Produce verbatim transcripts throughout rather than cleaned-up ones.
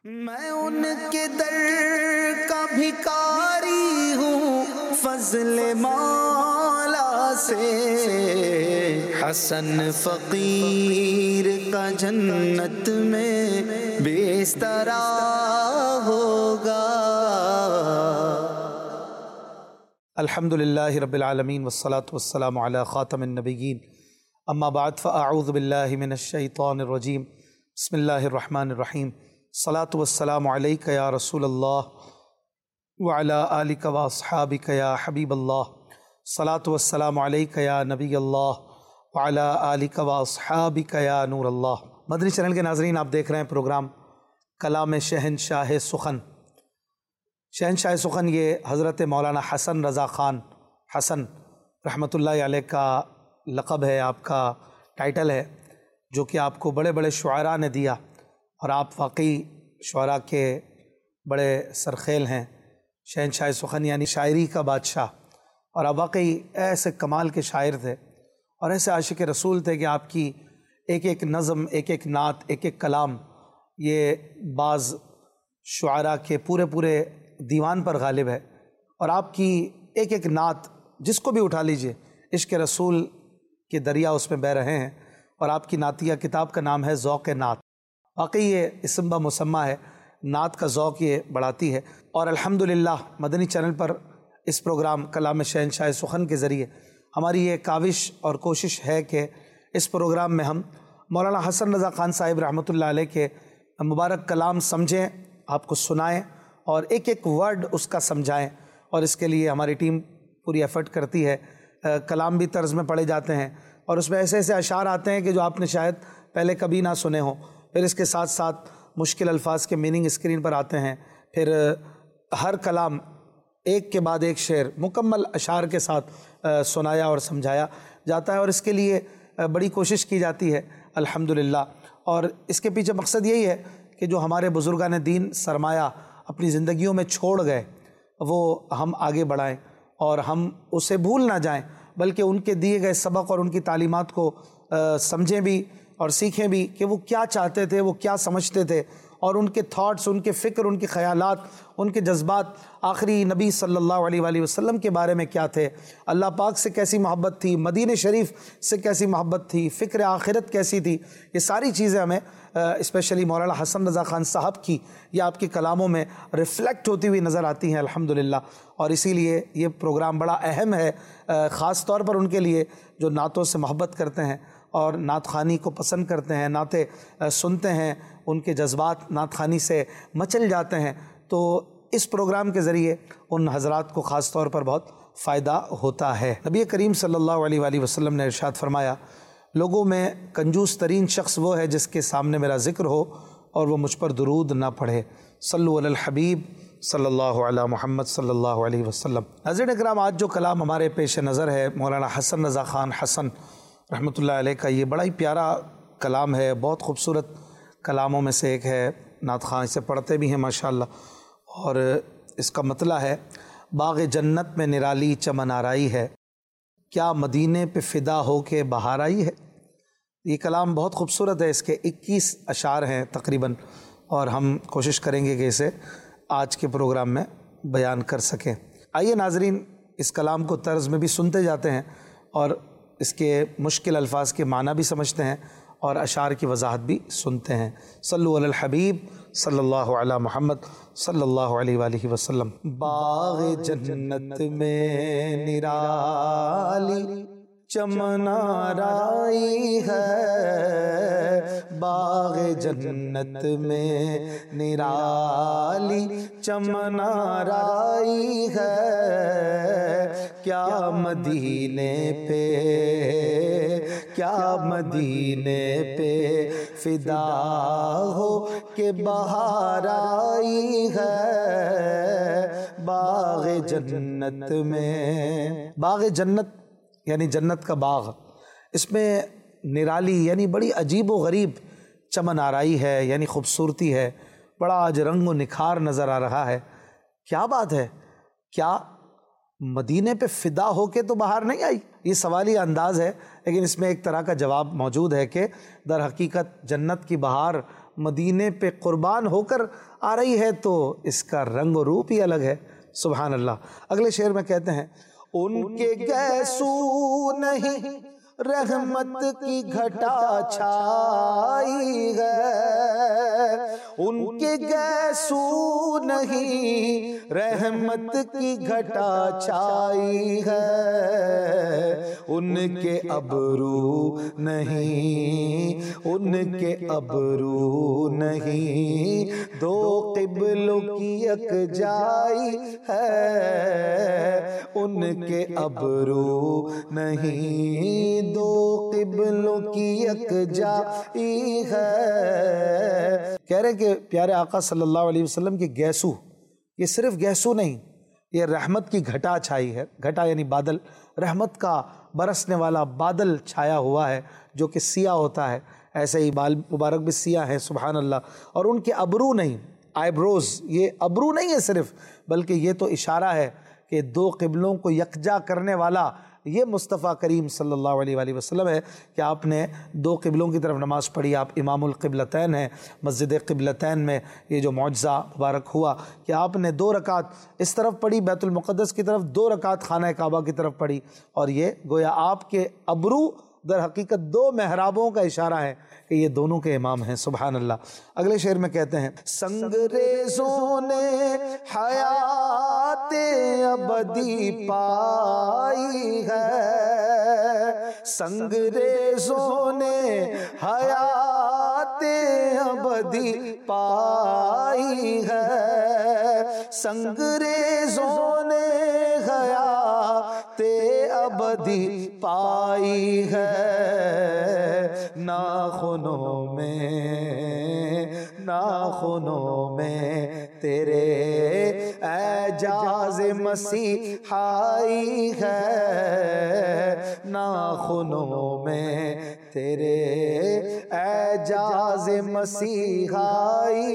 میں ان کے در کا بھکاری ہوں فضل مولا سے، حسن فقیر کا جنت میں بستر ہوگا۔ الحمدللہ رب العالمین والصلاة والسلام علی خاتم النبیین، اما بعد فاعوذ باللہ من الشیطان الرجیم، بسم اللہ الرحمن الرحیم، الصلاة والسلام علیک یا رسول اللہ وعلی آلک واصحابک یا حبیب اللہ، الصلاة والسلام علیک یا نبی اللہ وعلی آلک واصحابک یا نور اللہ۔ مدنی چینل کے ناظرین، آپ دیکھ رہے ہیں پروگرام کلام شہنشاہ سخن۔ شہنشاہ سخن یہ حضرت مولانا حسن رضا خان حسن رحمۃ اللہ علیہ کا لقب ہے، آپ کا ٹائٹل ہے، جو کہ آپ کو بڑے بڑے شعراء نے دیا، اور آپ واقعی شعراء کے بڑے سرخیل ہیں۔ شہنشاہ سخن یعنی شاعری کا بادشاہ، اور آپ واقعی ایسے کمال کے شاعر تھے اور ایسے عاشق رسول تھے کہ آپ کی ایک ایک نظم، ایک ایک نعت، ایک ایک کلام یہ بعض شعراء کے پورے پورے دیوان پر غالب ہے، اور آپ کی ایک ایک نعت جس کو بھی اٹھا لیجئے عشق رسول کے دریا اس میں بہہ رہے ہیں، اور آپ کی نعتیہ کتاب کا نام ہے ذوق نعت۔ واقعی یہ اسم با مسمہ ہے، نعت کا ذوق یہ بڑھاتی ہے، اور الحمدللہ مدنی چینل پر اس پروگرام کلام شہنشاہ سخن کے ذریعے ہماری یہ کاوش اور کوشش ہے کہ اس پروگرام میں ہم مولانا حسن رضا خان صاحب رحمۃ اللہ علیہ کے مبارک کلام سمجھیں، آپ کو سنائیں، اور ایک ایک ورڈ اس کا سمجھائیں، اور اس کے لیے ہماری ٹیم پوری ایفرٹ کرتی ہے۔ کلام بھی طرز میں پڑھے جاتے ہیں، اور اس میں ایسے ایسے اشعار آتے ہیں کہ جو آپ نے شاید پہلے کبھی نہ سنے ہوں، پھر اس کے ساتھ ساتھ مشکل الفاظ کے میننگ اسکرین پر آتے ہیں، پھر ہر کلام ایک کے بعد ایک شعر مکمل اشعار کے ساتھ سنایا اور سمجھایا جاتا ہے، اور اس کے لیے بڑی کوشش کی جاتی ہے الحمدللہ۔ اور اس کے پیچھے مقصد یہی ہے کہ جو ہمارے بزرگان دین سرمایہ اپنی زندگیوں میں چھوڑ گئے وہ ہم آگے بڑھائیں، اور ہم اسے بھول نہ جائیں، بلکہ ان کے دیے گئے سبق اور ان کی تعلیمات کو سمجھیں بھی اور سیکھیں بھی کہ وہ کیا چاہتے تھے، وہ کیا سمجھتے تھے، اور ان کے تھاٹس، ان کے فکر، ان کے خیالات، ان کے جذبات آخری نبی صلی اللہ علیہ وآلہ وسلم کے بارے میں کیا تھے، اللہ پاک سے کیسی محبت تھی، مدینہ شریف سے کیسی محبت تھی، فکر آخرت کیسی تھی، یہ ساری چیزیں ہمیں اسپیشلی مولانا حسن رضا خان صاحب کی یا آپ کے کلاموں میں ریفلیکٹ ہوتی ہوئی نظر آتی ہیں الحمدللہ۔ اور اسی لیے یہ پروگرام بڑا اہم ہے، خاص طور پر ان کے لیے جو نعتوں سے محبت کرتے ہیں اور نعت خوانی کو پسند کرتے ہیں، نعتیں سنتے ہیں، ان کے جذبات نعت خوانی سے مچل جاتے ہیں، تو اس پروگرام کے ذریعے ان حضرات کو خاص طور پر بہت فائدہ ہوتا ہے۔ نبی کریم صلی اللہ علیہ وآلہ وسلم نے ارشاد فرمایا، لوگوں میں کنجوس ترین شخص وہ ہے جس کے سامنے میرا ذکر ہو اور وہ مجھ پر درود نہ پڑھے۔ صلو علی الحبیب صلی اللہ علی محمد صلی اللہ علیہ وسلم۔ ناظرین اکرام، آج جو کلام ہمارے پیش نظر ہے مولانا حسن رضا خان حسن رحمۃ اللہ علیہ کا، یہ بڑا ہی پیارا کلام ہے، بہت خوبصورت کلاموں میں سے ایک ہے، نعت خواں اسے پڑھتے بھی ہیں ماشاءاللہ، اور اس کا مطلع ہے، باغ جنت میں نرالی چمن آرائی ہے، کیا مدینے پہ فدا ہو کے بہار آئی ہے۔ یہ کلام بہت خوبصورت ہے، اس کے اکیس اشعار ہیں تقریباً، اور ہم کوشش کریں گے کہ اسے آج کے پروگرام میں بیان کر سکیں۔ آئیے ناظرین، اس کلام کو طرز میں بھی سنتے جاتے ہیں، اور اس کے مشکل الفاظ کے معنی بھی سمجھتے ہیں، اور اشعار کی وضاحت بھی سنتے ہیں۔ صلو علی الحبیب صلی اللہ علی محمد صلی اللہ علیہ وآلہ وسلم۔ باغ جنت میں نرالی چمن آرائی ہے، باغ جنت میں نرالی چمن آرائی ہے، کیا مدینے پہ کیا مدینے پہ فدا ہو کہ بہار آئی ہے، باغ جنت میں۔ باغ جنت یعنی جنت کا باغ، اس میں نرالی یعنی بڑی عجیب و غریب چمن آرائی ہے، یعنی خوبصورتی ہے، بڑا آج رنگ و نکھار نظر آ رہا ہے۔ کیا بات ہے، کیا مدینے پہ فدا ہو کے تو باہر نہیں آئی؟ یہ سوالی انداز ہے، لیکن اس میں ایک طرح کا جواب موجود ہے کہ در حقیقت جنت کی بہار مدینے پہ قربان ہو کر آ رہی ہے تو اس کا رنگ و روپ ہی الگ ہے۔ سبحان اللہ۔ اگلے شعر میں کہتے ہیں ان کے گیسو نہیں رحمت کی گھٹا چھائی ہے، ان کے گیسو نہیں رحمت کی گھٹا چھائی ہے، ان کے ابرو نہیں ان کے ابرو نہیں دو قبلوں کی یکجائی ہے، ان کے ابرو نہیں دو قبلوں کی یکجائی ہے۔ کہہ رہے کہ پیارے آقا صلی اللہ علیہ وسلم کے گیسو، یہ صرف گیسو نہیں، یہ رحمت کی گھٹا چھائی ہے۔ گھٹا یعنی بادل، رحمت کا برسنے والا بادل چھایا ہوا ہے جو کہ سیاہ ہوتا ہے، ایسے ہی بال مبارک بھی سیاہ ہیں۔ سبحان اللہ۔ اور ان کے ابرو نہیں، آئی بروز، یہ ابرو نہیں ہے صرف، بلکہ یہ تو اشارہ ہے کہ دو قبلوں کو یکجا کرنے والا یہ مصطفیٰ کریم صلی اللہ علیہ وآلہ وسلم ہے کہ آپ نے دو قبلوں کی طرف نماز پڑھی، آپ امام القبلتین ہیں۔ مسجد قبلتین میں یہ جو معجزہ مبارک ہوا کہ آپ نے دو رکعت اس طرف پڑھی بیت المقدس کی طرف، دو رکعت خانہ کعبہ کی طرف پڑھی، اور یہ گویا آپ کے ابرو در حقیقت دو محرابوں کا اشارہ ہے کہ یہ دونوں کے امام ہیں۔ سبحان اللہ۔ اگلے شعر میں کہتے ہیں سنگریزوں نے حیات ابدی پائی ہے، سنگریزوں نے حیات ابدی پائی ہے، سنگریزوں نے حیات ابدی پائی ہے، ناخنوں میں ناخنوں میں تیرے اعجاز مسیحائی ہے، ناخنوں میں تیرے اعجاز مسیحائی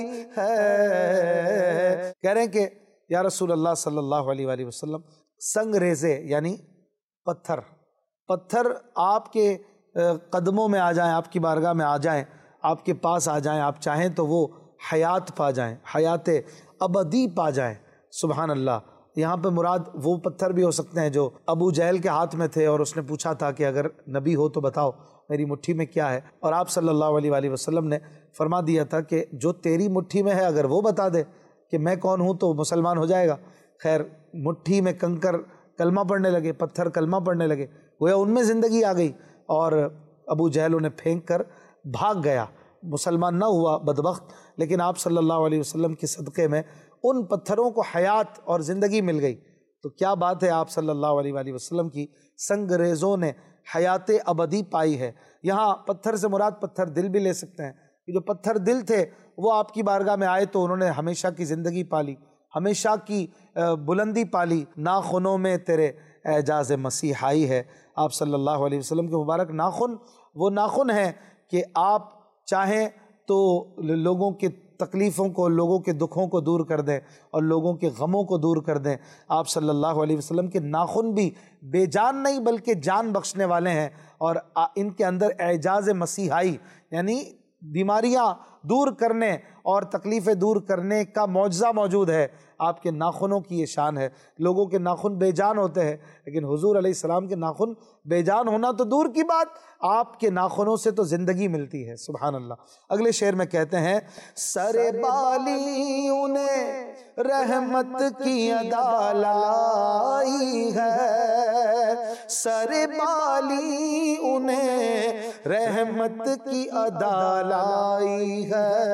ہے۔ کہہ رہے ہیں کہ یا رسول اللہ صلی اللہ علیہ وآلہ وسلم، سنگ ریزے یعنی پتھر پتھر آپ کے قدموں میں آ جائیں، آپ کی بارگاہ میں آ جائیں، آپ کے پاس آ جائیں، آپ چاہیں تو وہ حیات پا جائیں، حیات ابدی پا جائیں۔ سبحان اللہ۔ یہاں پہ مراد وہ پتھر بھی ہو سکتے ہیں جو ابو جہل کے ہاتھ میں تھے اور اس نے پوچھا تھا کہ اگر نبی ہو تو بتاؤ میری مٹھی میں کیا ہے، اور آپ صلی اللہ علیہ وآلہ وسلم نے فرما دیا تھا کہ جو تیری مٹھی میں ہے اگر وہ بتا دے کہ میں کون ہوں تو مسلمان ہو جائے گا۔ خیر، مٹھی میں کنکر کلمہ پڑھنے لگے، پتھر کلمہ پڑھنے لگے، گویا ان میں زندگی آ گئی، اور ابو جہل انہیں پھینک کر بھاگ گیا، مسلمان نہ ہوا بدبخت، لیکن آپ صلی اللہ علیہ وسلم کے صدقے میں ان پتھروں کو حیات اور زندگی مل گئی۔ تو کیا بات ہے، آپ صلی اللہ علیہ وآلہ وسلم کی سنگریزوں نے حیات ابدی پائی ہے۔ یہاں پتھر سے مراد پتھر دل بھی لے سکتے ہیں، کہ جو پتھر دل تھے وہ آپ کی بارگاہ میں آئے تو انہوں نے ہمیشہ کی زندگی پالی، ہمیشہ کی بلندی پالی۔ ناخنوں میں تیرے اعجاز مسیحائی ہے۔ آپ صلی اللہ علیہ وسلم کے مبارک ناخن وہ ناخن ہیں کہ آپ چاہیں تو لوگوں کے تکلیفوں کو، لوگوں کے دکھوں کو دور کر دیں اور لوگوں کے غموں کو دور کر دیں۔ آپ صلی اللہ علیہ وسلم کے ناخن بھی بے جان نہیں بلکہ جان بخشنے والے ہیں، اور ان کے اندر اعجاز مسیحائی یعنی بیماریاں دور کرنے اور تکلیفیں دور کرنے کا معجزہ موجود ہے۔ آپ کے ناخنوں کی یہ شان ہے۔ لوگوں کے ناخن بے جان ہوتے ہیں، لیکن حضور علیہ السلام کے ناخن بے جان ہونا تو دور کی بات، آپ کے ناخنوں سے تو زندگی ملتی ہے۔ سبحان اللہ۔ اگلے شعر میں کہتے ہیں سر بالی انہیں رحمت کی ادا لائی ہے، سر بالی انہیں رحمت کی ادا لائی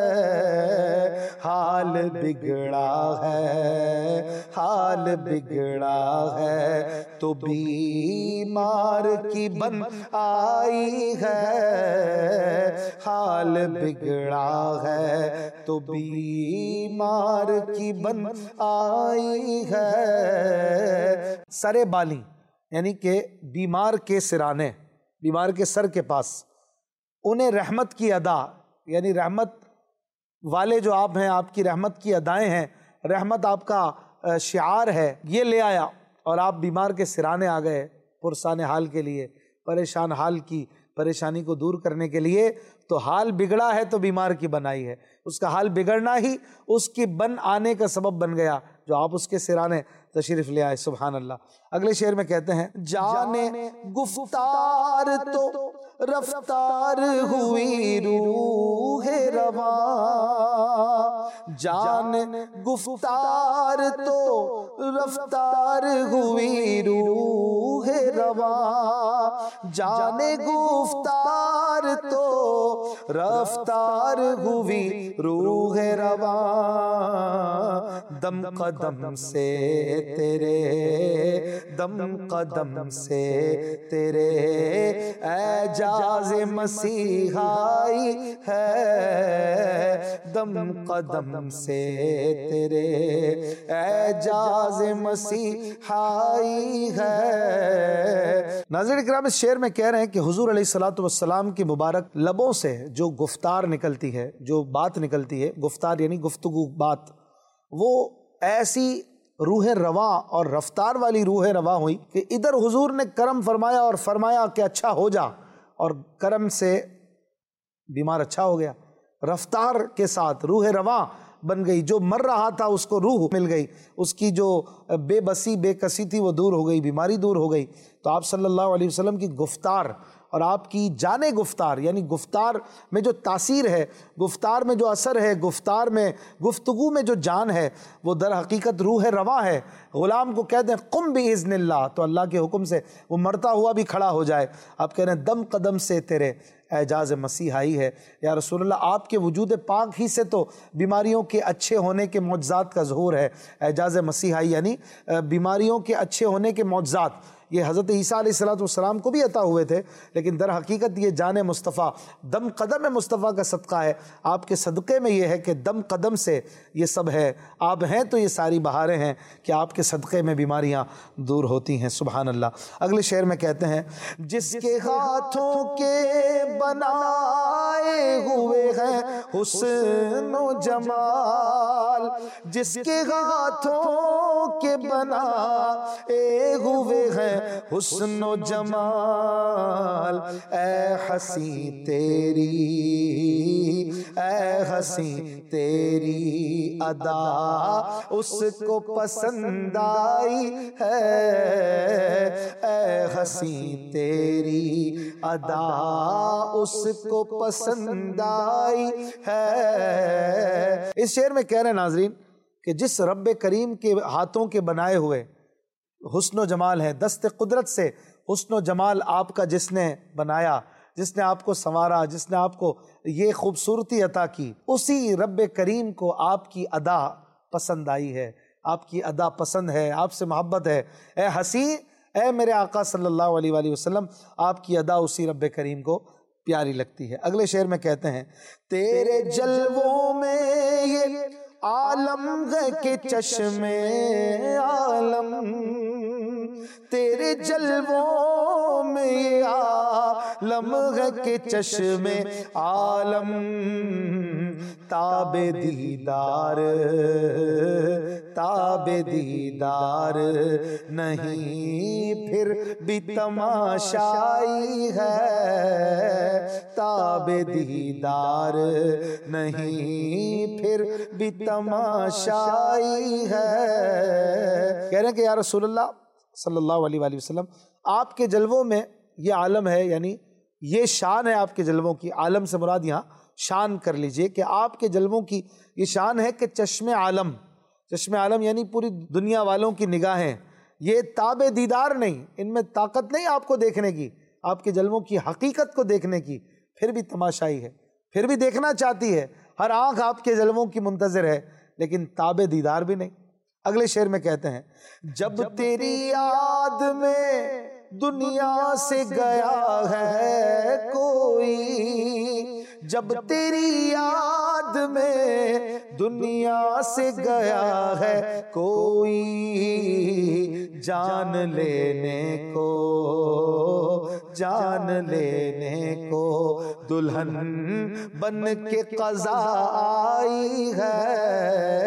ہے، حال بگڑا ہے حال بگڑا ہے تو بیمار کی بن آئی ہے، حال بگڑا ہے تو بیمار کی بن آئی ہے۔ سر بالی یعنی کہ بیمار کے سرانے، بیمار کے سر کے پاس، انہیں رحمت کی ادا یعنی رحمت والے جو آپ ہیں، آپ کی رحمت کی ادائیں ہیں، رحمت آپ کا شعار ہے، یہ لے آیا، اور آپ بیمار کے سرانے آ گئے پرسان حال کے لیے، پریشان حال کی پریشانی کو دور کرنے کے لیے تو حال بگڑا ہے تو بیمار کی بنائی ہے، اس کا حال بگڑنا ہی اس کی بن آنے کا سبب بن گیا جو آپ اس کے سرانے تشریف لے آئے۔ سبحان اللہ۔ اگلے شعر میں کہتے ہیں جانے گفتار تو رفتار ہوئی روح رواں، جان گفتار تو رفتار ہوئی روح رواں، جانے گفتار تو رفتار ہوئی روح رواں، دم قدم سے تیرے دم قدم سے تیرے اعجاز مسیحائی ہے، دم قدم سے تیرے اعجاز مسیحائی ہے۔ ناظرین کرام، اس شعر میں کہہ رہے ہیں کہ حضور علیہ الصلوۃ والسلام کی مبارک لبوں سے جو گفتار نکلتی ہے، جو بات نکلتی ہے، گفتار یعنی گفتگو بات، وہ ایسی روح رواں اور رفتار والی روح رواں ہوئی کہ ادھر حضور نے کرم فرمایا اور فرمایا کہ اچھا ہو جا، اور کرم سے بیمار اچھا ہو گیا، رفتار کے ساتھ روح رواں بن گئی، جو مر رہا تھا اس کو روح مل گئی، اس کی جو بے بسی بے کسی تھی وہ دور ہو گئی، بیماری دور ہو گئی۔ تو آپ صلی اللہ علیہ وسلم کی گفتار اور آپ کی جان گفتار، یعنی گفتار میں جو تاثیر ہے، گفتار میں جو اثر ہے، گفتار میں گفتگو میں جو جان ہے، وہ در حقیقت روح رواں ہے۔ غلام کو کہتے ہیں قم باذن اللہ، تو اللہ کے حکم سے وہ مرتا ہوا بھی کھڑا ہو جائے۔ آپ کہہ رہے ہیں دم قدم سے تیرے اعجاز مسیحائی ہے۔ یا رسول اللہ، آپ کے وجود پاک ہی سے تو بیماریوں کے اچھے ہونے کے معجزات کا ظہور ہے۔ اعجاز مسیحائی یعنی بیماریوں کے اچھے ہونے کے معجزات، یہ حضرت عیسیٰ علیہ الصلوۃ والسلام کو بھی عطا ہوئے تھے، لیکن در حقیقت یہ جان مصطفیٰ، دم قدم مصطفیٰ کا صدقہ ہے۔ آپ کے صدقے میں یہ ہے کہ دم قدم سے یہ سب ہے، آپ ہیں تو یہ ساری بہاریں ہیں کہ آپ کے صدقے میں بیماریاں دور ہوتی ہیں۔ سبحان اللہ۔ اگلے شعر میں کہتے ہیں جس کے ہاتھوں کے بنائے ہوئے ہیں حسن و جمال، جس کے ہاتھوں کے بنائے ہوئے ہیں حسن و جمال، اے ہنسی تیری اے ہنسی تیری ادا اس کو پسند آئی ہے، اے ہنسی تیری ادا اس کو پسند آئی ہے۔ اس شعر میں کہہ رہے ہیں ناظرین کہ جس رب کریم کے ہاتھوں کے بنائے ہوئے حسن و جمال ہے، دست قدرت سے حسن و جمال آپ کا جس نے بنایا، جس نے آپ کو سنوارا، جس نے آپ کو یہ خوبصورتی عطا کی، اسی رب کریم کو آپ کی ادا پسند آئی ہے، آپ کی ادا پسند ہے، آپ سے محبت ہے۔ اے ہنسی، اے میرے آقا صلی اللہ علیہ وآلہ وسلم، آپ کی ادا اسی رب کریم کو پیاری لگتی ہے۔ اگلے شعر میں کہتے ہیں تیرے جلووں میں یہ عالم ہے کہ چشم عالم، تیرے جلووں میں یہ عالم ہے کہ چشم عالم، تاب دیدار تاب دیدار نہیں پھر بھی تماشائی ہے، تاب دیدار نہیں پھر بھی تماشائی ہے۔ کہہ رہے ہیں کہ یا رسول اللہ صلی اللہ علیہ وآلہ وسلم، آپ کے جلووں میں یہ عالم ہے، یعنی یہ شان ہے آپ کے جلووں کی۔ عالم سے مراد یہاں شان کر لیجئے کہ آپ کے جلووں کی یہ شان ہے کہ چشم عالم، چشم عالم یعنی پوری دنیا والوں کی نگاہیں، یہ تاب دیدار نہیں، ان میں طاقت نہیں آپ کو دیکھنے کی، آپ کے جلووں کی حقیقت کو دیکھنے کی، پھر بھی تماشائی ہے، پھر بھی دیکھنا چاہتی ہے، ہر آنکھ آپ کے جلووں کی منتظر ہے، لیکن تاب دیدار بھی نہیں۔ اگلے شعر میں کہتے ہیں جب تیری یاد میں دنیا سے گیا ہے کوئی، جب تیری یاد میں دنیا سے گیا ہے کوئی، جان لینے کو جان لینے کو دلہن بن کے قضا آئی ہے،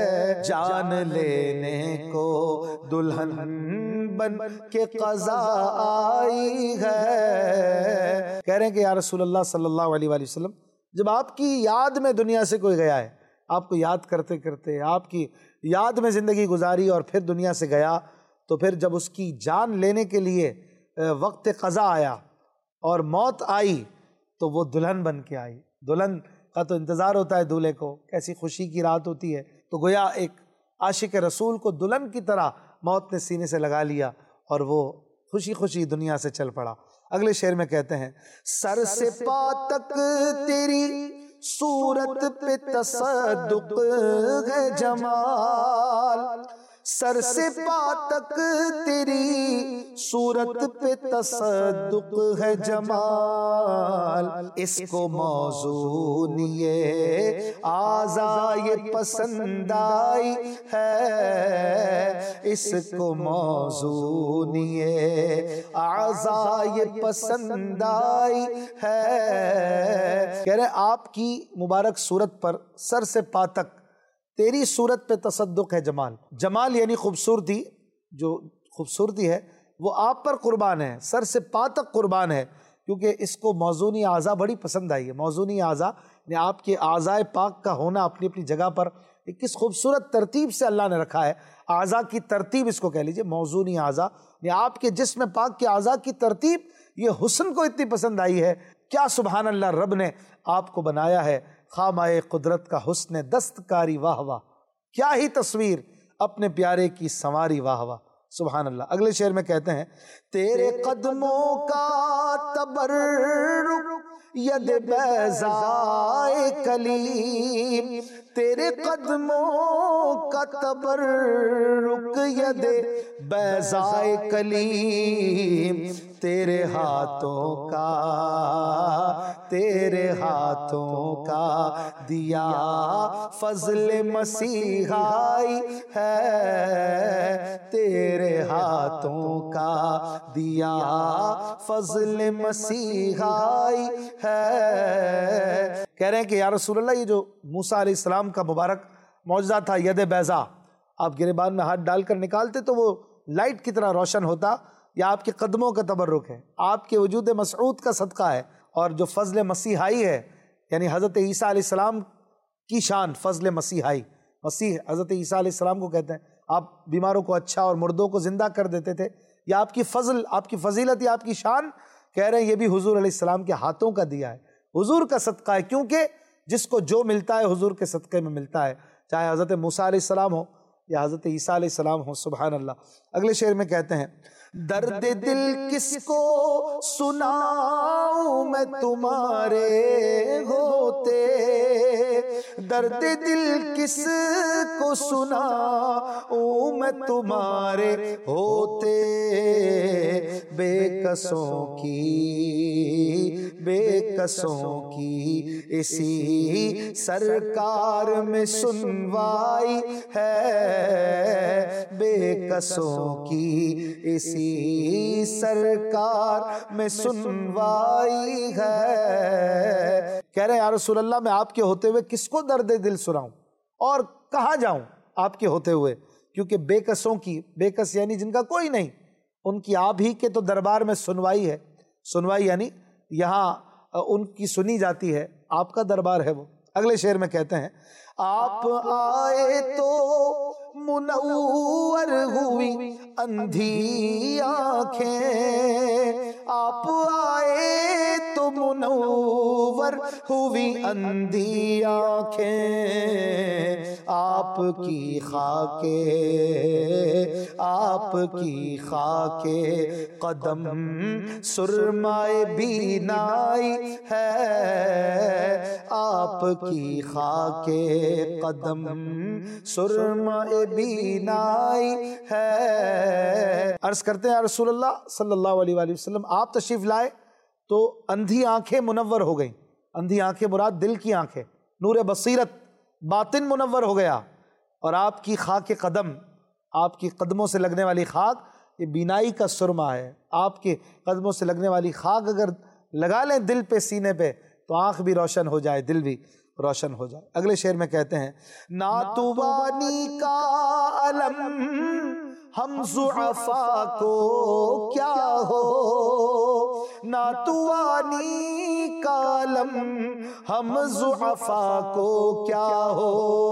جان لینے کو دلہن بن کے قضا آئی ہے۔ کہہ رہے ہیں کہ یا رسول اللہ صلی اللہ علیہ وآلہ وسلم، جب آپ کی یاد میں دنیا سے کوئی گیا ہے، آپ کو یاد کرتے کرتے آپ کی یاد میں زندگی گزاری اور پھر دنیا سے گیا، تو پھر جب اس کی جان لینے کے لیے وقت قضا آیا اور موت آئی تو وہ دلہن بن کے آئی۔ دلہن کا تو انتظار ہوتا ہے دولہے کو، کیسی خوشی کی رات ہوتی ہے، تو گویا ایک عاشق رسول کو دلہن کی طرح موت نے سینے سے لگا لیا اور وہ خوشی خوشی دنیا سے چل پڑا۔ اگلے شعر میں کہتے ہیں، سر سے پا تک تیری صورت پہ تصدق ہے جمال، سر سے پا تک تیری صورت پہ تصدق ہے جمال، اس کو موزون یہ اعضاء یہ پسند آئی ہے، اس کو موزون یہ اعضاء یہ پسند آئی ہے۔ کہہ رہے آپ کی مبارک صورت پر سر سے پا تک تیری صورت پہ تصدق ہے جمال۔ جمال یعنی خوبصورتی، جو خوبصورتی ہے وہ آپ پر قربان ہے، سر سے پا تک قربان ہے، کیونکہ اس کو موزونی اعضاء بڑی پسند آئی ہے۔ موزونی اعضاء یعنی آپ کے اعضاء پاک کا ہونا اپنی اپنی جگہ پر کس خوبصورت ترتیب سے اللہ نے رکھا ہے، اعضاء کی ترتیب اس کو کہہ لیجئے موزونی اعضاء، یعنی آپ کے جسم پاک کے اعضاء کی ترتیب یہ حسن کو اتنی پسند آئی ہے، کیا سبحان اللہ رب نے آپ کو بنایا ہے خامائے قدرت کا حسن دستکاری، واہ واہ کیا ہی تصویر اپنے پیارے کی سنواری، واہ واہ سبحان اللہ۔ اگلے شعر میں کہتے ہیں، تیرے قدموں کا تبرک ید بیضائے کلیم، تیرے قدموں کا تبرک ید بیضائے کلیم، تیرے ہاتھوں کا تیرے ہاتھوں کا دیا فضل مسیحائی ہے، تیرے ہاتھوں کا دیا فضل مسیحائی ہے۔ کہہ رہے ہیں کہ یا رسول اللہ، یہ جو موسیٰ علیہ السلام کا مبارک معجزہ تھا ید بیضا، آپ گریبان میں ہاتھ ڈال کر نکالتے تو وہ لائٹ کی طرح روشن ہوتا، یا آپ کے قدموں کا تبرک ہے، آپ کے وجود مسعود کا صدقہ ہے، اور جو فضل مسیحائی ہے یعنی حضرت عیسیٰ علیہ السلام کی شان فضل مسیحائی، مسیح حضرت عیسیٰ علیہ السلام کو کہتے ہیں، آپ بیماروں کو اچھا اور مردوں کو زندہ کر دیتے تھے، یا آپ کی فضل، آپ کی فضیلت یا آپ کی شان، کہہ رہے ہیں یہ بھی حضور علیہ السلام کے ہاتھوں کا دیا ہے، حضور کا صدقہ ہے، کیونکہ جس کو جو ملتا ہے حضور کے صدقے میں ملتا ہے، چاہے حضرت موسیٰ علیہ السلام ہو یا حضرت عیسیٰ علیہ السلام ہو، سبحان اللہ۔ اگلے شعر میں کہتے ہیں، درد دل کس کو سناؤں میں تمہارے ہوتے، درد دل کس کو سناؤں میں تمہارے ہوتے، بے کسوں کی بے کسوں کی اسی سرکار میں سنوائی ہے، بے کسوں کی اسی سرکار میں سنوائی ہے۔ کہہ رہے ہیں یا رسول اللہ، میں آپ کے ہوتے ہوئے کس کو درد دل سناؤں اور کہاں جاؤں آپ کے ہوتے ہوئے، کیونکہ بے کسوں کی، بے کس یعنی جن کا کوئی نہیں، ان کی آپ ہی کے تو دربار میں سنوائی ہے، سنوائی یعنی یہاں ان کی سنی جاتی ہے، آپ کا دربار ہے وہ۔ اگلے شعر میں کہتے ہیں، آپ آئے تو منور ہوئی اندھی آنکھیں، آپ آئے تو منور ہوئی اندھی آنکھیں، آپ کی خاک آپ کی خاک قدم سرمائے بینائی ہے، آپ کی خاک قدم سرمائے بینائی ہے۔ عرض کرتے ہیں یا رسول اللہ صلی اللہ علیہ وآلہ وسلم، آپ تشریف لائے تو اندھی آنکھیں منور ہو گئیں، اندھی آنکھیں مراد دل کی آنکھیں، نور بصیرت باطن منور ہو گیا، اور آپ کی خاک قدم، آپ کی قدموں سے لگنے والی خاک یہ بینائی کا سرما ہے، آپ کے قدموں سے لگنے والی خاک اگر لگا لیں دل پہ، سینے پہ، تو آنکھ بھی روشن ہو جائے، دل بھی۔ روشن ہو جائے۔ اگلے شعر میں کہتے ہیں ناتوانی کا علم ہم ضعفاء کو کیا ہو، ناتوانی کا علم ہم ضعفاء کو کیا ہو،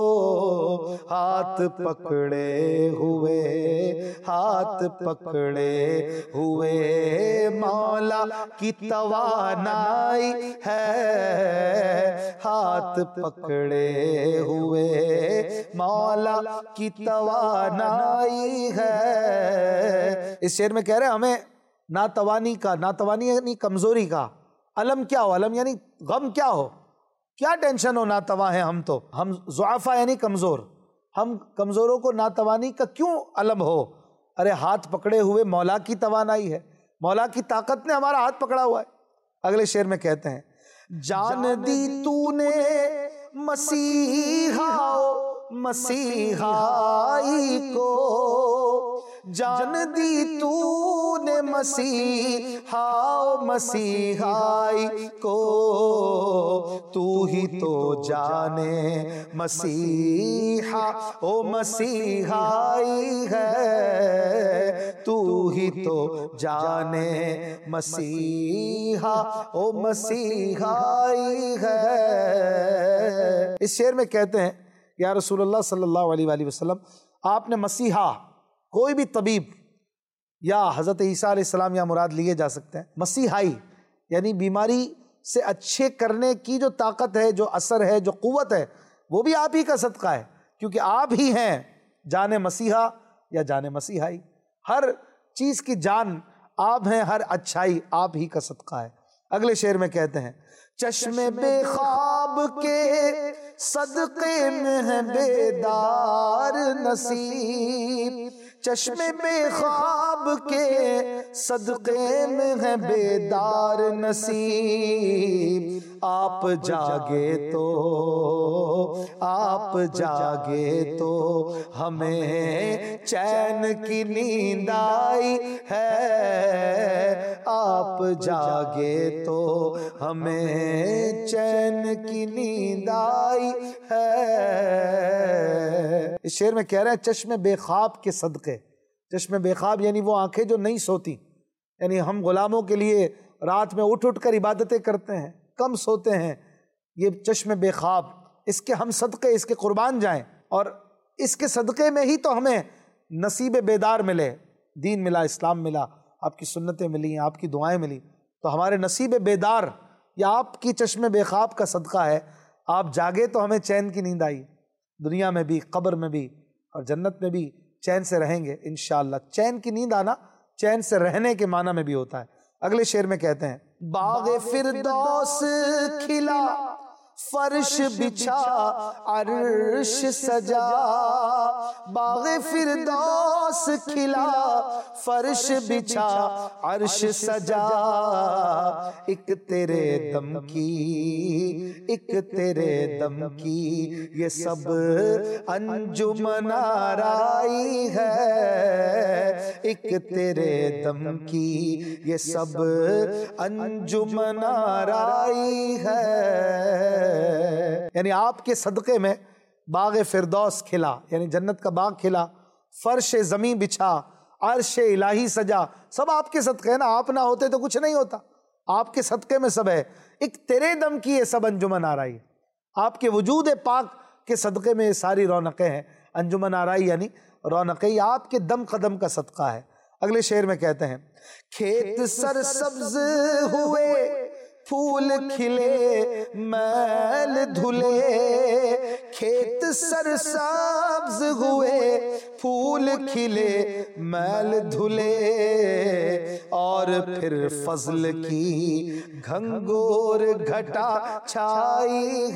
ہاتھ پکڑے ہوئے ہاتھ پکڑے ہوئے مولا کی توانائی ہے، ہاتھ پکڑے ہوئے مولا کی توانائی ہے۔ اس شعر میں کہہ رہے ہیں ہمیں ناتوانی کا، ناتوانی یعنی کمزوری کا، علم کیا ہو، علم یعنی غم کیا ہو، کیا ٹینشن ہو، ناتواں ہیں ہم، تو ہم ضعفاء یعنی کمزور، ہم کمزوروں کو ناتوانی کا کیوں علم ہو؟ ارے ہاتھ پکڑے ہوئے مولا کی توانائی ہے، مولا کی طاقت نے ہمارا ہاتھ پکڑا ہوا ہے۔ اگلے شعر میں کہتے ہیں جان دی تو نے مسیحا مسیحائی کو، جان دی تو نے مسیحا مسیحائی کو، تو ہی تو جانے مسیحا او مسیحائی ہے، تو ہی تو جانے مسیحا او مسیحائی ہے۔ اس شعر میں کہتے ہیں یا رسول اللہ صلی اللہ علیہ وآلہ وسلم، آپ نے مسیحا، کوئی بھی طبیب یا حضرت عیسیٰ علیہ السلام یا مراد لیے جا سکتے ہیں، مسیحائی یعنی بیماری سے اچھے کرنے کی جو طاقت ہے، جو اثر ہے، جو قوت ہے، وہ بھی آپ ہی کا صدقہ ہے، کیونکہ آپ ہی ہیں جان مسیحا یا جان مسیحائی، ہر چیز کی جان آپ ہیں، ہر اچھائی آپ ہی کا صدقہ ہے۔ اگلے شعر میں کہتے ہیں چشم بے خواب کے صدقے میں ہے بیدار نصیب، چشم بے خواب کے صدقے میں ہے بیدار نصیب، آپ جاگے تو آپ جاگے تو ہمیں چین کی نیند آئی ہے، آپ جاگے تو ہمیں چین کی نیند آئی ہے۔ اس شعر میں کہہ رہے ہیں چشم بے خواب کے صدقے، چشم بے خواب یعنی وہ آنکھیں جو نہیں سوتی، یعنی ہم غلاموں کے لیے رات میں اٹھ اٹھ کر عبادتیں کرتے ہیں، کم سوتے ہیں، یہ چشم بے خواب، اس کے ہم صدقے، اس کے قربان جائیں، اور اس کے صدقے میں ہی تو ہمیں نصیب بیدار ملے، دین ملا، اسلام ملا، آپ کی سنتیں ملی، آپ کی دعائیں ملی، تو ہمارے نصیب بیدار یا آپ کی چشم بے خواب کا صدقہ ہے، آپ جاگے تو ہمیں چین کی نیند آئی، دنیا میں بھی، قبر میں بھی، اور جنت میں بھی چین سے رہیں گے انشاءاللہ۔ چین کی نیند آنا چین سے رہنے کے معنی میں بھی ہوتا ہے۔ اگلے شعر میں کہتے ہیں باغ فردوس کھلا فرش بچھا عرش سجا، باغ فردوس کھلا فرش بچھا عرش سجا، ایک تیرے دم کی ایک تیرے دم کی یہ سب انجمن آرائی ہے، ایک تیرے دم کی یہ سب انجمن آرائی ہے، یعنی آپ کے صدقے میں باغ فردوس کھلا، یعنی جنت کا باغ کھلا، فرش زمین بچھا، عرش الہی سجا، سب آپ کے صدقے ہیں نا، آپ نہ ہوتے تو کچھ نہیں ہوتا، آپ کے صدقے میں سب ہے، ایک تیرے دم کی یہ سب انجمن آرائی، آپ کے وجود پاک کے صدقے میں یہ ساری رونقیں ہیں، انجمن آرائی یعنی رونقیں آپ کے دم قدم کا صدقہ ہے۔ اگلے شعر میں کہتے ہیں کھیت سر سبز ہوئے پھول کھلے میل دھلے، کھیت سر سبز ہوئے پھول کھلے میل دھلے، اور پھر فضل کی گھنگور گھٹا چھائی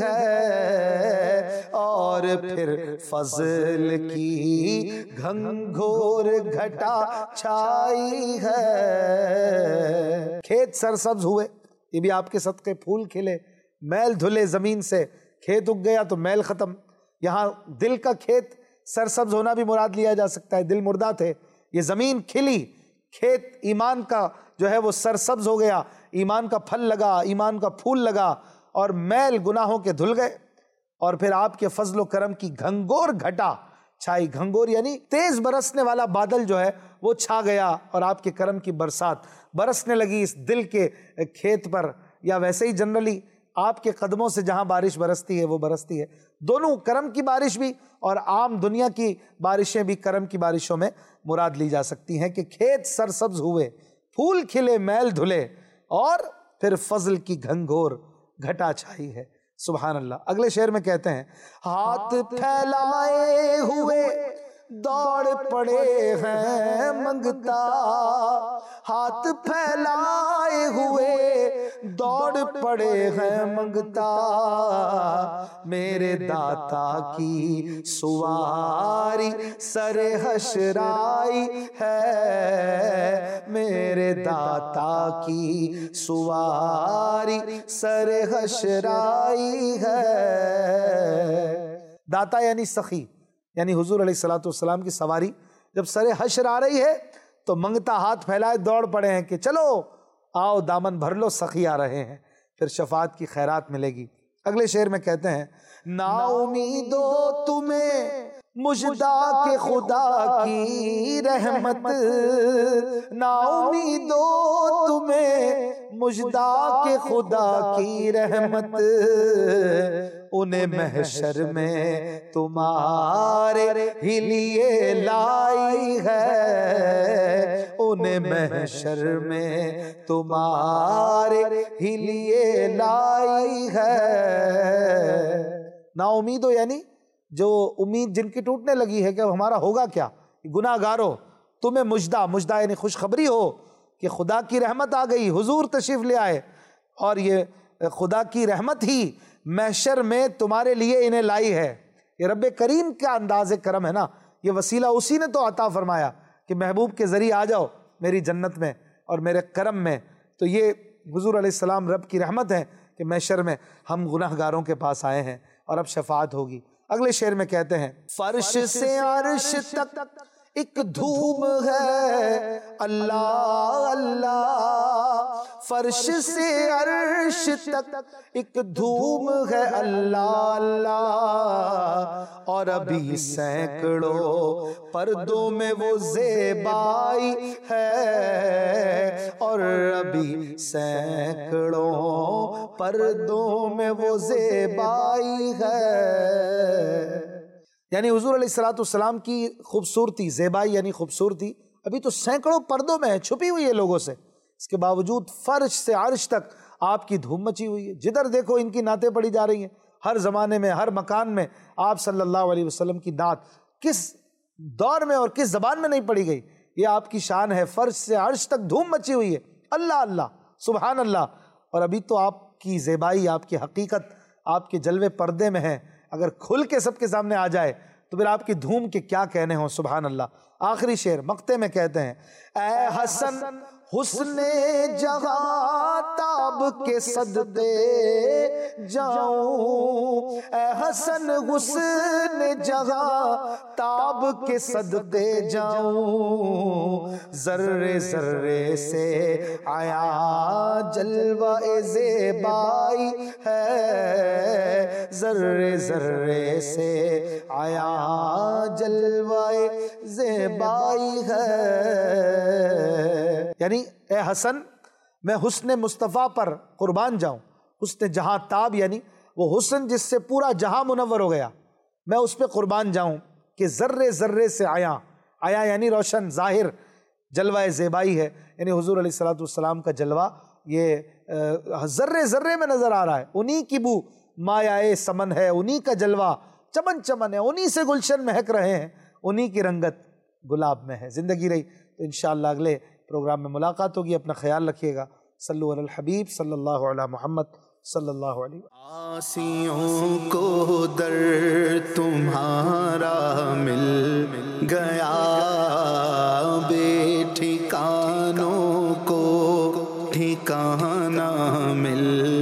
ہے، اور پھر فضل کی گھنگور گھٹا چھائی ہے۔ کھیت سر سبز ہوئے، یہ بھی آپ کے صدقے، پھول کھلے، میل دھلے، زمین سے کھیت اگ گیا تو میل ختم، یہاں دل کا کھیت سرسبز ہونا بھی مراد لیا جا سکتا ہے، دل مردہ تھے، یہ زمین کھلی، کھیت ایمان کا جو ہے وہ سرسبز ہو گیا، ایمان کا پھل لگا، ایمان کا پھول لگا، اور میل گناہوں کے دھل گئے، اور پھر آپ کے فضل و کرم کی گھنگور گھٹا چھائی. گھنگور یعنی تیز برسنے والا بادل جو ہے وہ چھا گیا اور آپ کے کرم کی برسات برسنے لگی اس دل کے کھیت پر، یا ویسے ہی جنرلی آپ کے قدموں سے جہاں بارش برستی ہے وہ برستی ہے. دونوں کرم کی بارش بھی اور عام دنیا کی بارشیں بھی کرم کی بارشوں میں مراد لی جا سکتی ہیں کہ کھیت سرسبز ہوئے، پھول کھلے، میل دھلے، اور پھر فضل کی گھنگور گھٹا چھائی ہے. سبحان اللہ. اگلے شعر میں کہتے ہیں ہاتھ پھیلائے ہوئے دوڑ پڑے ہیں منگتا، ہاتھ پھیلائے ہوئے دوڑ پڑے ہیں منگتا، میرے داتا کی سواری سر حشر آئی ہے، میرے داتا کی سواری سر حشر آئی ہے. داتا یعنی سخی، یعنی حضور علیہ الصلوۃ والسلام کی سواری جب سر حشر آ رہی ہے تو منگتا ہاتھ پھیلائے دوڑ پڑے ہیں کہ چلو آؤ دامن بھر لو، سخی آ رہے ہیں، پھر شفاعت کی خیرات ملے گی. اگلے شعر میں کہتے ہیں نا امیدو تمہیں مژدہ کے خدا کی رحمت، نا امیدو تمہیں مژدہ کے خدا کی رحمت، انہیں محشر میں تمہارے ہی لیے لائی ہے، انہیں محشر میں تمہارے ہی لیے لائی ہے. نا امیدو یعنی جو امید جن کی ٹوٹنے لگی ہے کہ ہمارا ہوگا کیا، گناہ گارو، تمہیں مژدہ، مژدہ یعنی خوشخبری ہو کہ خدا کی رحمت آ گئی، حضور تشریف لے آئے، اور یہ خدا کی رحمت ہی محشر میں تمہارے لیے انہیں لائی ہے. یہ رب کریم کا انداز کرم ہے نا، یہ وسیلہ اسی نے تو عطا فرمایا کہ محبوب کے ذریعے آ جاؤ میری جنت میں اور میرے کرم میں. تو یہ حضور علیہ السلام رب کی رحمت ہے کہ محشر میں ہم گناہ گاروں کے پاس آئے ہیں اور اب شفاعت ہوگی. اگلے شعر میں کہتے ہیں فرش سے عرش تک ایک دھوم ہے اللہ اللہ، فرش سے عرش تک ایک دھوم ہے اللہ اللہ، اور ابھی سینکڑوں پردوں میں وہ زیبائی ہے، اور ابھی سینکڑوں پردوں میں وہ زیبائی ہے. یعنی حضور علیہ الصلوۃ والسلام کی خوبصورتی، زیبائی یعنی خوبصورتی ابھی تو سینکڑوں پردوں میں ہے، چھپی ہوئی ہے لوگوں سے، اس کے باوجود فرش سے عرش تک آپ کی دھوم مچی ہوئی ہے. جدھر دیکھو ان کی نعتیں پڑھی جا رہی ہیں، ہر زمانے میں ہر مکان میں آپ صلی اللہ علیہ وسلم کی نعت کس دور میں اور کس زبان میں نہیں پڑھی گئی. یہ آپ کی شان ہے، فرش سے عرش تک دھوم مچی ہوئی ہے، اللہ اللہ سبحان اللہ. اور ابھی تو آپ کی زیبائی، آپ کی حقیقت، آپ کے جلوے پردے میں ہے، اگر کھل کے سب کے سامنے آ جائے تو پھر آپ کی دھوم کے کیا کہنے ہوں. سبحان اللہ. آخری شعر مقطع میں کہتے ہیں اے حسن حسن جہاں تاب کے صدقے جاؤں، اے حسن حسن جہاں تاب کے صدقے جاؤں، ذرے ذرے سے آیا جلوہ زیبائی ہے، ذرے ذرے سے آیا جلوہ زیبائی ہے. یعنی اے حسن میں حسن مصطفیٰ پر قربان جاؤں، حسن جہاں تاب یعنی وہ حسن جس سے پورا جہاں منور ہو گیا، میں اس پہ قربان جاؤں کہ ذرے ذرے سے آیا، آیا یعنی روشن ظاہر جلوہ زیبائی ہے. یعنی حضور علیہ الصلوۃ والسلام کا جلوہ یہ ذرے ذرے میں نظر آ رہا ہے. انہی کی بو مایائے سمن ہے، انہی کا جلوہ چمن چمن ہے، انہی سے گلشن مہک رہے ہیں، انہی کی رنگت گلاب میں ہے. زندگی رہی تو انشاءاللہ اگلے پروگرام میں ملاقات ہوگی. اپنا خیال رکھیے گا. صلو علی الحبیب صلی اللہ علی محمد صلی اللہ علیہ وسلم. آسیوں کو در تمہارا مل گیا، بے ٹھکانوں کو ٹھکانہ مل